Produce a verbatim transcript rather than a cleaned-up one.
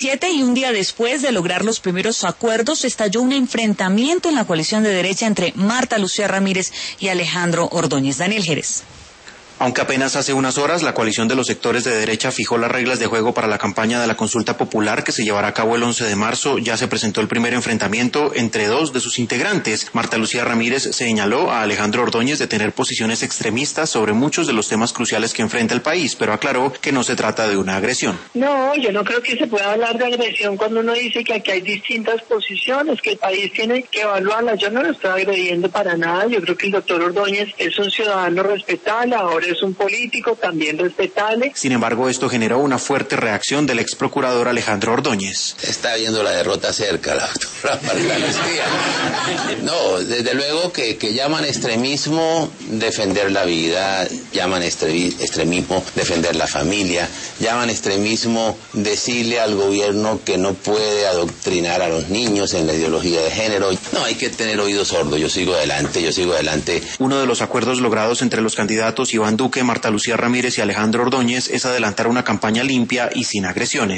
Siete y un día después de lograr los primeros acuerdos, estalló un enfrentamiento en la coalición de derecha entre Marta Lucía Ramírez y Alejandro Ordóñez. Daniel Jerez. Aunque apenas hace unas horas la coalición de los sectores de derecha fijó las reglas de juego para la campaña de la consulta popular que se llevará a cabo el once de marzo, ya se presentó el primer enfrentamiento entre dos de sus integrantes. Marta Lucía Ramírez señaló a Alejandro Ordóñez de tener posiciones extremistas sobre muchos de los temas cruciales que enfrenta el país, pero aclaró que no se trata de una agresión. No, yo no creo que se pueda hablar de agresión cuando uno dice que aquí hay distintas posiciones, que el país tiene que evaluarlas. Yo no lo estoy agrediendo para nada. Yo creo que el doctor Ordóñez es un ciudadano respetable, ahora es un político también respetable. Sin embargo, esto generó una fuerte reacción del ex procurador Alejandro Ordóñez. Está viendo la derrota cerca, la doctora Marta Lucía. No, desde luego que, que llaman extremismo defender la vida, llaman extremismo defender la familia, llaman extremismo decirle al gobierno que no puede adoctrinar a los niños en la ideología de género. No, hay que tener oídos sordos. Yo sigo adelante, yo sigo adelante. Uno de los acuerdos logrados entre los candidatos Iván Duque, Marta Lucía Ramírez y Alejandro Ordóñez es adelantar una campaña limpia y sin agresiones.